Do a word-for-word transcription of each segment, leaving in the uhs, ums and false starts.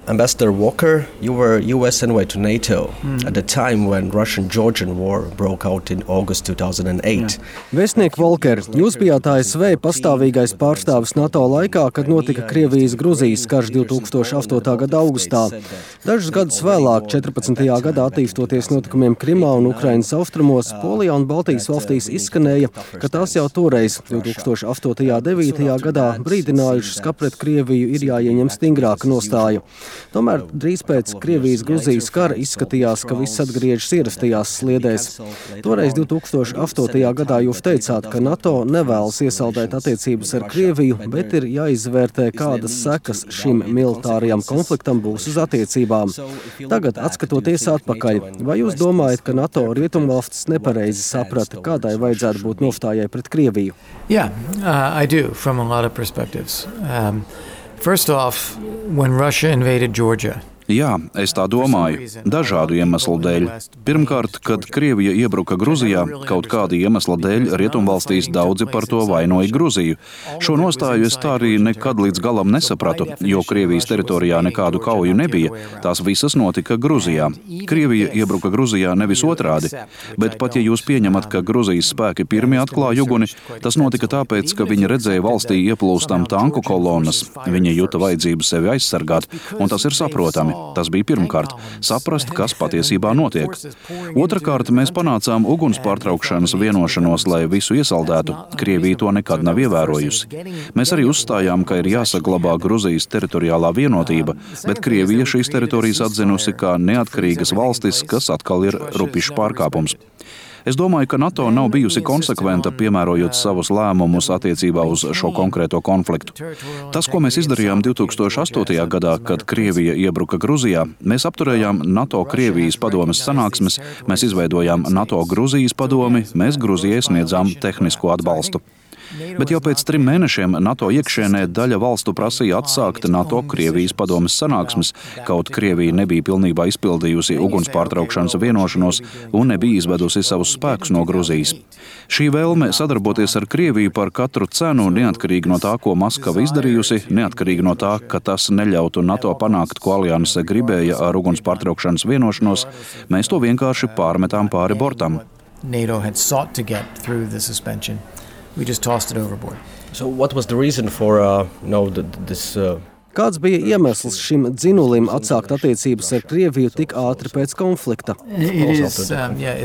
Ambassador Walker, you were U S envoy to NATO mm. at the time when Russian-Georgian war broke out in August two thousand eight. Vēstniek Walker, jūs bijāt A S V pastāvīgais pārstāvis NATO laikā, kad notika Krievijas-Gruzijas karš divtūkstoš astotā gada augustā. Dažus gadus vēlāk, četrpadsmitajā gadā attīstoties notikumiem Krimā un Ukrainas austrumos, Polijā un Baltijas valstīs izskanēja, ka tās jau toreiz, divtūkstoš astotajā un devītajā gadā, brīdinājušas, ka pret Krieviju ir jāieņem stingrāka nostāja. Tomēr drīz pēc Krievijas-Gruzijas kara izskatījās, ka viss atgriežas ierastajās sliedēs. Toreiz divtūkstoš astotajā gadā jūs teicāt, ka NATO nevēlas iesaldēt attiecības ar Krieviju, bet ir jāizvērtē, kādas sekas šim militārajam konfliktam būs uz attiecībām. Tagad, atskatoties atpakaļ, vai jūs domājat, ka NATO rietumvalstis nepareizi saprata, kādai vajadzētu būt nostājai pret Krieviju? Yeah, uh, I do, from a lot of perspectives. Um, First off, when Russia invaded Georgia, Jā, es tā domāju, dažādu iemeslu dēļ. Pirmkārt, kad Krievija iebruka Gruzijā, kaut kāda iemesla dēļ rietumvalstīs daudzi par to vainoja Gruziju. Šo nostāju es tā arī nekad līdz galam nesapratu, jo Krievijas teritorijā nekādu kauju nebija, tās visas notika Gruzijā. Krievija iebruka Gruzijā nevis otrādi, bet pat ja jūs pieņemat, ka Gruzijas spēki pirmie atklāja uguni, tas notika tāpēc, ka viņi redzēja valstī ieplūstam tanku kolonas, viņi juta vajadzību sevi aizsargāt, un tas ir saprotami. Tas bija pirmkārt – saprast, kas patiesībā notiek. Otrakārt, mēs panācām uguns pārtraukšanas vienošanos, lai visu iesaldētu. Krievija to nekad nav ievērojusi. Mēs arī uzstājām, ka ir jāsaglabā Gruzijas teritoriālā vienotība, bet Krievija šīs teritorijas atzinusi kā neatkarīgas valstis, kas atkal ir rupišs pārkāpums. Es domāju, ka NATO nav bijusi konsekventa, piemērojot savus lēmumus attiecībā uz šo konkrēto konfliktu. Tas, ko mēs izdarījām divtūkstoš astotajā gadā, kad Krievija iebruka Gruzijā, mēs apturējām NATO-Krievijas padomes sanāksmes, mēs izveidojām NATO-Gruzijas padomi, mēs Gruzijai sniedzām tehnisko atbalstu. Bet jau pēc trim mēnešiem NATO iekšienē daļa valstu prasīja atsākt NATO-Krievijas padomes sanāksmes, kaut Krievija nebija pilnībā izpildījusi uguns pārtraukšanas vienošanos un nebija izvedusi savus spēkus no Gruzijas. Šī vēlme sadarboties ar Krieviju par katru cenu, neatkarīgi no tā, ko Maskava izdarījusi, neatkarīgi no tā, ka tas neļautu NATO panākt, ko alianse gribēja ar uguns pārtraukšanas vienošanos, mēs to vienkārši pārmetām pāri bortam. NATO had sought to get through the suspension. We just tossed it overboard. So what was the reason for uh, no, the, this... Uh... Kāds bija iemesls šim dzinulim atsākt attiecības ar Krieviju tik ātri pēc konflikta? Is, um, yeah,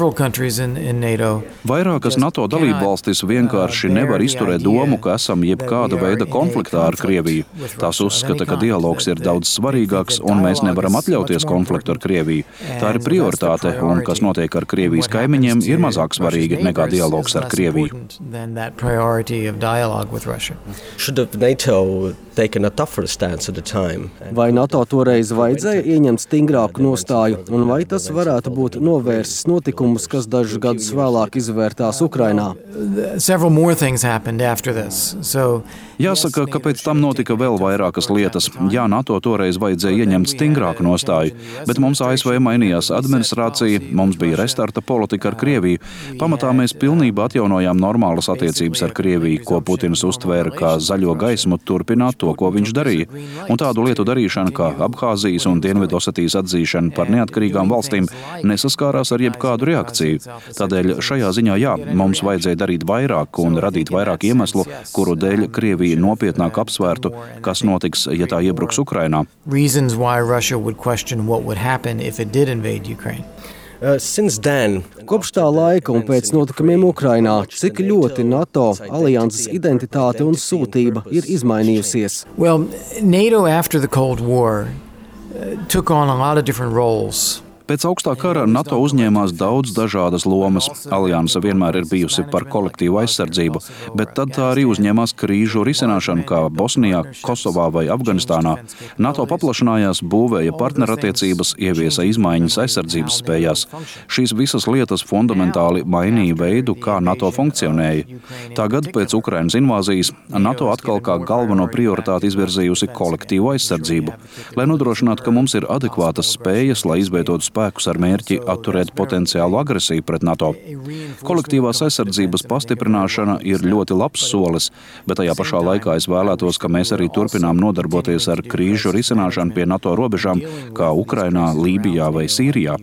in, in NATO. Vairākas NATO dalībvalstis vienkārši nevar izturēt domu, ka esam jebkāda veida konfliktā ar Krieviju. Tās uzskata, ka dialogs ir daudz svarīgāks un mēs nevaram atļauties konfliktu ar Krieviju. Tā ir prioritāte un kas notiek ar Krievijas kaimiņiem ir mazāk svarīgi nekā dialogs ar Krieviju. Should have NATO taken a tougher Vai NATO toreiz vajadzēja ieņemt stingrāku nostāju, un vai tas varētu būt novērsis notikumus, kas dažus gadus vēlāk izvērtās Ukrainā? Jāsaka, ka pēc tam notika vēl vairākas lietas. Jā, NATO toreiz vajadzēja ieņemt stingrāku nostāju, bet mums A S V mainījās administrācija, mums bija restarta politika ar Krieviju. Pamatā mēs pilnībā atjaunojām normālas attiecības ar Krieviju, ko Putins uztvēra kā zaļo gaismu turpināt to, ko viņš darīja. Un tādu lietu darīšana, kā Abhāzijas un Dienvidosetijas atzīšana par neatkarīgām valstīm, nesaskārās ar jebkādu reakciju. Tādēļ šajā ziņā jā, mums vajadzēja darīt vairāk un radīt vairāk iemeslu, kuru dēļ Krievija nopietnāk apsvērtu, kas notiks, ja tā iebruks Ukrainā. Reasons why Russia would question what would happen if it did invade Ukraine. Uh, since then, Kopš tā laika un pēc notikumiem Ukrainā, cik ļoti NATO alianses identitāte un sūtība ir izmainījusies? Well, NATO after the Cold War uh, took on a lot of different roles. Pēc augstā kara NATO uzņēmās daudz dažādas lomas. Alianse vienmēr ir bijusi par kolektīvu aizsardzību, bet tad tā arī uzņēmās krīžu risināšanu, kā Bosnijā, Kosovā vai Afganistānā. NATO paplašinājās, būvēja partnerattiecības, ieviesa izmaiņas aizsardzības spējās. Šīs visas lietas fundamentāli mainīja veidu, kā NATO funkcionēja. Tagad, pēc Ukrainas invāzijas, NATO atkal kā galveno prioritāti izvirzījusi kolektīvu aizsardzību. Lai nodrošinātu, ka mums ir adekvātas spējas, lai izveidotu spēkus ar mērķi atturēt potenciālu agresiju pret NATO. Kolektīvās aizsardzības pastiprināšana ir ļoti labs solis, bet tajā pašā laikā es vēlētos, ka mēs arī turpinām nodarboties ar krīžu risināšanu pie NATO robežām, kā Ukrainā, Lībijā vai Sīrijā.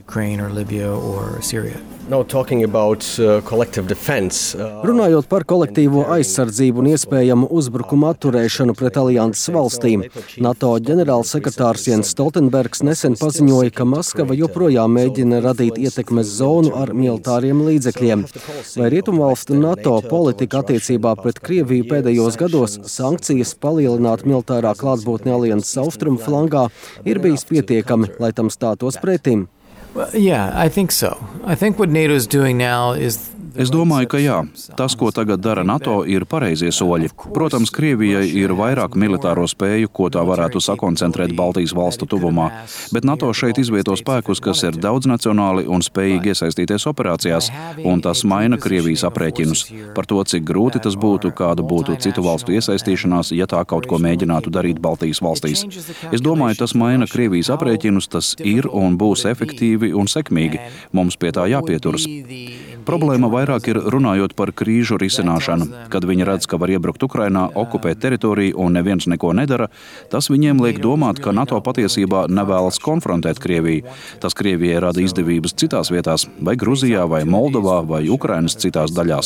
Now talking about uh, collective defense. Uh, Runājot par kolektīvo aizsardzību un iespējamu uzbrukumu atturēšanu pret alianses valstīm, NATO ģenerālsekretārs Jens Stoltenbergs nesen paziņoja, ka Maskava joprojām mēģina radīt ietekmes zonu ar militāriem līdzekļiem. Vai Rietumvalstu NATO politika attiecībā pret Krieviju pēdējos gados, sankcijas, palielināt militārā klātbūtni alianses austrumu flangā, ir bijis pietiekami, lai tam stātos pretim? Well, yeah, I think so. I think what NATO is doing now is Es domāju, ka jā. Tas, ko tagad dara NATO, ir pareizie soļi. Protams, Krievijai ir vairāk militāro spēju, ko tā varētu sakoncentrēt Baltijas valstu tuvumā, bet NATO šeit izvieto spēkus, kas ir daudznacionāli un spējīgi iesaistīties operācijās, un tas maina Krievijas aprēķinus par to, cik grūti tas būtu, kāda būtu citu valstu iesaistīšanās, ja tā kaut ko mēģinātu darīt Baltijas valstīs. Es domāju, tas maina Krievijas aprēķinus, tas ir un būs efektīvi un sekmīgi. Mums pie tā jāpieturas. Problēma vairāk ir runājot par krīžu risināšanu. Kad viņi redz, ka var iebrukt Ukrainā, okupēt teritoriju un neviens neko nedara, tas viņiem liek domāt, ka NATO patiesībā nevēlas konfrontēt Krieviju. Tas Krievijai rada izdevības citās vietās, vai Gruzijā, vai Moldovā, vai Ukrainas citās daļās.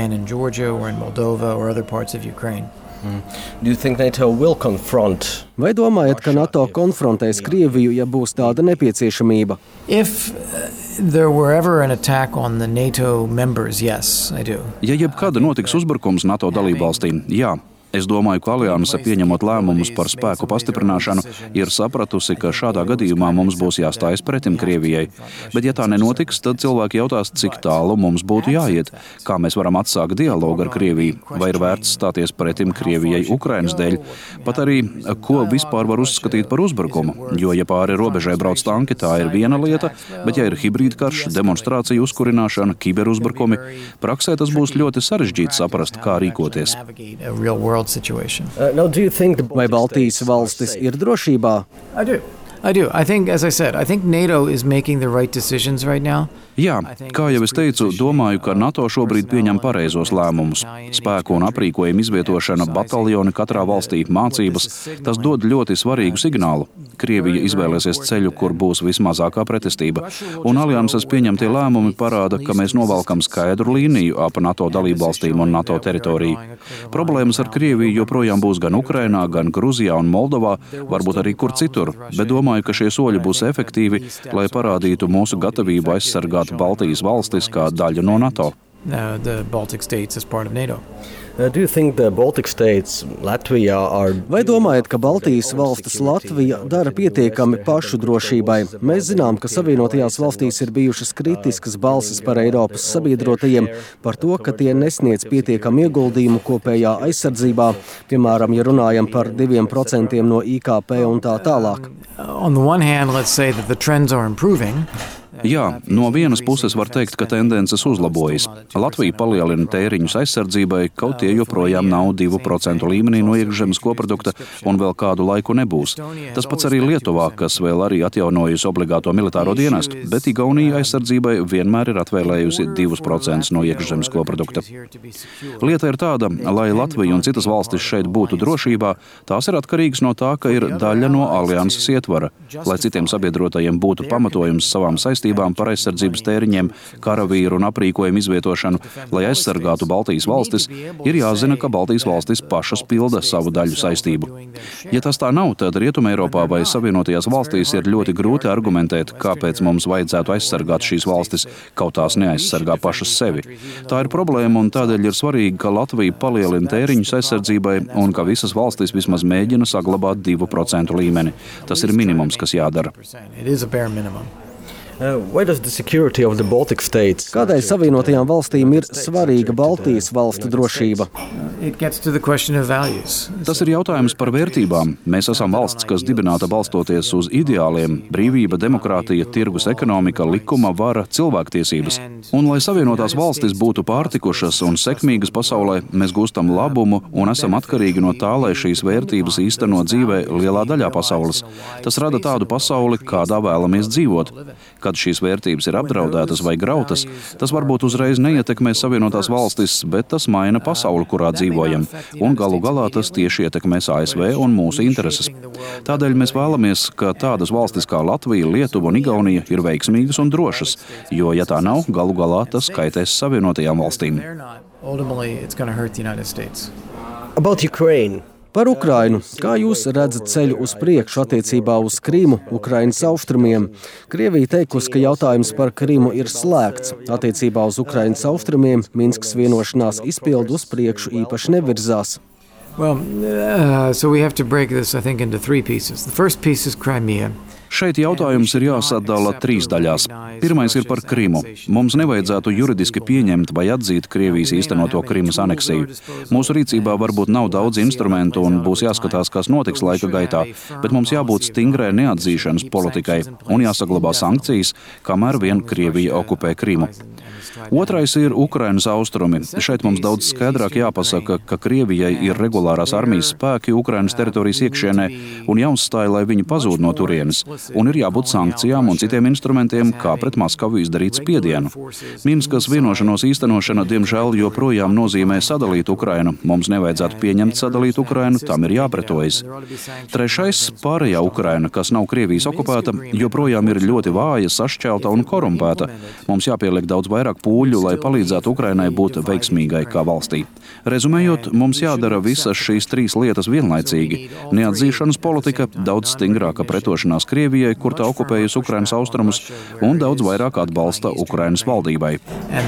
Mm. Do you think NATO will confront? Vai domājat, ka NATO konfrontēs Krieviju, ja būs tāda nepieciešamība? If uh, there were ever an attack on the NATO members, yes, I do. Ja jebkad notiks uzbrukums NATO dalībvalstīm, jā. Es domāju, ka alianse, pieņemot lēmumus par spēku pastiprināšanu, ir sapratusi, ka šādā gadījumā mums būs jāstājas pretim Krievijai. Bet ja tā nenotiks, tad cilvēki jautās, cik tālu mums būtu jāiet, kā mēs varam atsākt dialogu ar Krieviju, vai ir vērts stāties pretim Krievijai Ukrainas dēļ, pat arī, ko vispār var uzskatīt par uzbrukumu, jo, ja pāri robežai brauc tanki, tā ir viena lieta, bet ja ir hibrīdkarš, demonstrāciju uzkurināšana, kiberuzbrukumi, praksē tas būs ļoti sarežģīti saprast, kā rīkoties. Vai Baltijas valstis ir drošībā? I do. I do. I think, as I said, I think NATO is making the right decisions right now. Jā, kā jau es teicu, domāju, ka NATO šobrīd pieņem pareizos lēmumus. Spēku un aprīkojumu izvietošana, bataljoni katrā valstī, mācības, tas dod ļoti svarīgu signālu. Krievija izvēlēsies ceļu, kur būs vismazākā pretestība, un alianses pieņemtie lēmumi parāda, ka mēs novalkam skaidru līniju ap NATO dalībvalstīm un NATO teritoriju. Problēmas ar Krieviju joprojām būs gan Ukrainā, gan Gruzijā un Moldovā, varbūt arī kur citur, bet domāju, ka šie soļi būs efektīvi, lai parādītu mūsu gatavību aizsargāt Baltijas valstis kā daļu no NATO. Uh, the Baltic states as part of NATO. Uh, do you think the Baltic states, Latvia are... Vai domājat, ka Baltijas valstis Latvija dara pietiekami pašu drošībai? Mēs zinām, ka Savienotajās valstīs ir bijušas kritiskas balsis par Eiropas sabiedrotajiem par to, ka tie nesniedz pietiekami ieguldījumu kopējā aizsardzībā, piemēram, ja runājam par diviem procentiem no I K P un tā tālāk. On the one hand, let's say that the trends are improving. Jā, no vienas puses var teikt, ka tendences uzlabojas. Latvija palielina tēriņus aizsardzībai, kaut tie joprojām nav divu procentu līmenī no iekšzemes koprodukta un vēl kādu laiku nebūs. Tas pats arī Lietuvā, kas vēl arī atjaunojusi obligāto militāro dienestu, bet Igaunija aizsardzībai vienmēr ir atvēlējusi divus procentus no iekšzemes koprodukta. Lieta ir tāda, lai Latvija un citas valstis šeit būtu drošībā, tās ir atkarīgas no tā, ka ir daļa no alianses ietvara, lai citiem sabiedrotajiem būtu pamatojums savām saistībām par aizsardzības tēriņiem, karavīru un aprīkojumu izvietošanu, lai aizsargātu Baltijas valstis, ir jāzina, ka Baltijas valstis pašas pilda savu daļu saistību. Ja tas tā nav, tad Rietumeiropā vai Savienotajās valstīs ir ļoti grūti argumentēt, kāpēc mums vajadzētu aizsargāt šīs valstis, kaut tās neaizsargā pašas sevi. Tā ir problēma, un tādēļ ir svarīgi, ka Latvija palielina tēriņus aizsardzībai un ka visas valstis vismaz mēģina saglabāt divu procentu līmeni. Tas ir minimums, kas jādara. Uh, Kādai Savienotajām valstīm ir svarīga Baltijas valstu drošība? Tas ir jautājums par vērtībām. Mēs esam valsts, kas dibināta balstoties uz ideāliem - brīvība, demokrātija, tirgus ekonomika, likuma vara, cilvēktiesības. Un, lai Savienotās valstis būtu pārtikušas un sekmīgas pasaulē, mēs gūstam labumu un esam atkarīgi no tā, lai šīs vērtības īsteno dzīvē lielā daļā pasaules. Tas rada tādu pasauli, kādā vēlamies dzīvot. kad šīs vērtības ir apdraudētas vai grautas, tas varbūt uzreiz neietekmē Savienotās valstis, bet tas maina pasauli, kurā dzīvojam, un galu galā tas tieši ietekmēs A S V un mūsu intereses. Tādēļ mēs vēlamies, ka tādas valstis kā Latvija, Lietuva un Igaunija ir veiksmīgas un drošas, jo, ja tā nav, galu galā tas kaitēs Savienotajām valstīm. About Ukraine. Par Ukrainu. Kā jūs redzat ceļu uz priekšu attiecībā uz Krīmu, Ukrainas austrumiem? Krievija teikusi, ka jautājums par Krīmu ir slēgts. Attiecībā uz Ukrainas austrumiem Minskas vienošanās izpildu uz priekšu īpaši nevirzās. Well, uh, so we have to break this, I think, into three pieces. The first piece is Crimea. Šeit jautājums ir jāsadala trīs daļās. Pirmais ir par Krimu. Mums nevajadzētu juridiski pieņemt vai atzīt Krievijas īstenoto Krimas aneksiju. Mūsu rīcībā varbūt nav daudz instrumentu un būs jāskatās, kas notiks laika gaitā, bet mums jābūt stingrai neatzīšanas politikai un jāsaglabā sankcijas, kamēr vien Krievija okupē Krimu. Otrais ir Ukrainas austrumi. Šeit mums daudz skaidrāk jāpasaka, ka Krievijai ir regulārās armijas spēki Ukrainas teritorijas iekšienē un jāuzstāja, lai viņi pazūd no turienes. Un ir jābūt sankcijām un citiem instrumentiem, kā pret Maskavu izdarīt spiedienu. Minskas vienošanos īstenošana, diemžēl, joprojām nozīmē sadalīt Ukrainu. Mums nevajadzētu pieņemt sadalīt Ukrainu, tam ir jāpretojas. Trešais - pārējā Ukraina, kas nav Krievijas okupēta, joprojām ir ļoti vāja, sašķelta un korumpēta. Mums jāpieliek daudz vairāk pūļu, lai palīdzētu Ukrainai būt veiksmīgai kā valstī. Rezumējot, mums jādara visas šīs trīs lietas vienlaicīgi. Neatzīšanas politika, daudz stingrāka pretošanās Krievijai, kur tā okupējusi Ukrainas austrumus, un daudz vairāk atbalsta Ukrainas valdībai.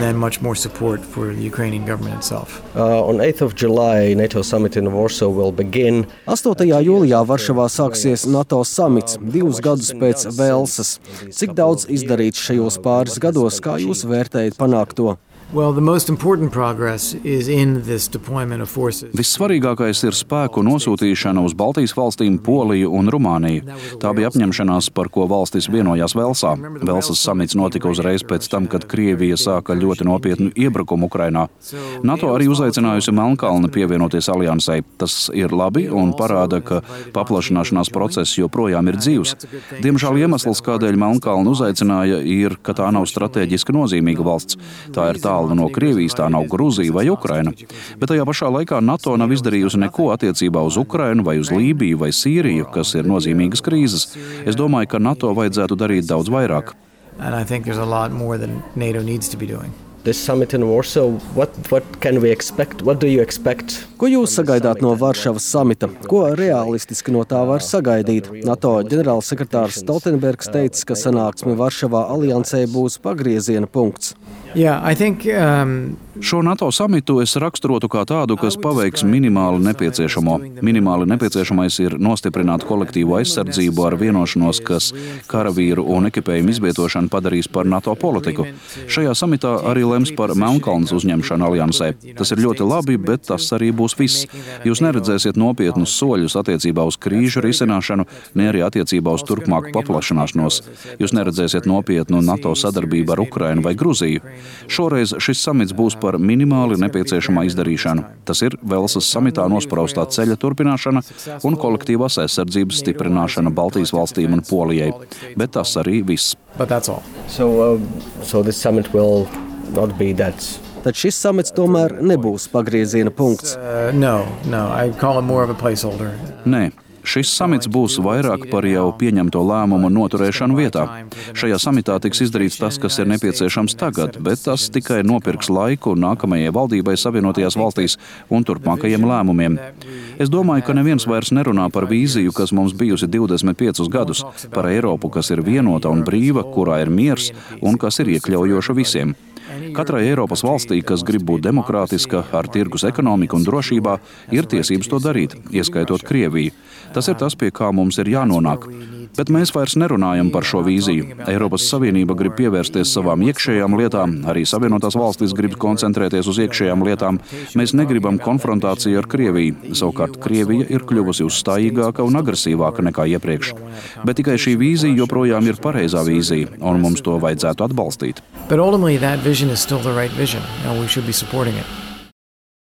Uh, on eighth of July, NATO summit in Warsaw will begin. astotajā jūlijā Varšavā sāksies NATO samits, divus gadus pēc Velsas. Cik daudz izdarīts šajos pāris gados, kā jūs vērtējat panākto? Well, the most important progress is in this deployment of forces. Vissvarīgākais ir spēku nosūtīšana uz Baltijas valstīm, Poliju un Rumāniju. Tā bija apņemšanās, par ko valstis vienojās Velsā. Velsas samits notika uzreiz pēc tam, kad Krievija sāka ļoti nopietnu iebrukumu Ukrainā. NATO arī uzaicinājusi Melnkalni pievienoties aliansei. Tas ir labi un parāda, ka paplašināšanās process joprojām ir dzīvs. Diemžēl iemesls, kādēļ Melnkalni uzaicināja, ir, ka tā nav strateģiski nozīmīga valsts. Tā ir tā no Krievijas, tā nav Gruzija vai Ukraina. Bet tajā pašā laikā NATO nav izdarījusi neko attiecībā uz Ukrainu vai uz Lībiju vai Sīriju, kas ir nozīmīgas krīzes. Es domāju, ka NATO vajadzētu darīt daudz vairāk. And I think there's a lot more than NATO needs to be doing. This summit in Warsaw, what, what can we expect? What do you expect? Ko jūs sagaidāt no Varšavas samita? Ko realistiski no tā var sagaidīt? NATO ģenerālsekretārs Stoltenbergs teica, ka sanāksme Varšavā aliansē būs pagrieziena punkts. Yeah, I think, um, Šo NATO samitu es raksturotu kā tādu, kas paveiks minimāli nepieciešamo. Minimāli nepieciešamais ir nostiprināt kolektīvo aizsardzību ar vienošanos, kas karavīru un ekipējumu izvietošanu padarīs par NATO politiku. Šajā samitā arī lems par Melnkalnes uzņemšanu aliansē. Tas ir ļoti labi, bet tas arī būs viss. Jūs neredzēsiet nopietnus soļus attiecībā uz krīžu risināšanu, ne arī attiecībā uz turpmāku paplašanāšanos. Jūs neredzēsiet nopietnu NATO sadarbību ar Ukrainu vai Gruziju. Šoreiz šis samits būs par minimāli nepieciešamā izdarīšanu. Tas ir Velsas samitā nospraustā ceļa turpināšana un kolektīvās aizsardzības stiprināšana Baltijas valstīm un Polijai. Bet tas arī viss. So, uh, so this summit will not be that. Tad šis samits tomēr nebūs pagrieziena punkts. Uh, no, no, I call it more of a placeholder. Nē. Šis samits būs vairāk par jau pieņemto lēmumu noturēšanu vietā. Šajā samitā tiks izdarīts tas, kas ir nepieciešams tagad, bet tas tikai nopirks laiku nākamajai valdībai Savienotajās valstīs un turpmākajiem lēmumiem. Es domāju, ka neviens vairs nerunā par vīziju, kas mums bijusi divdesmit piecus gadus, par Eiropu, kas ir vienota un brīva, kurā ir miers un kas ir iekļaujoša visiem. Katrai Eiropas valstī, kas grib būt demokrātiska, ar tirgus ekonomiku un drošībā, ir tiesības to darīt, ieskaitot Krieviju. Tas ir tas, pie kā mums ir jānonāk. Bet mēs vairs nerunājam par šo vīziju. Eiropas Savienība grib pievērsties savām iekšējām lietām, arī Savienotās valstis grib koncentrēties uz iekšējām lietām. Mēs negribam konfrontāciju ar Krieviju. Savukārt Krievija ir kļuvusi uzstājīgāka un agresīvāka nekā iepriekš. Bet tikai šī vīzija joprojām ir pareizā vīzija, un mums to vajadzētu atbalstīt. But ultimately that vision is still the right vision, and we should be supporting it.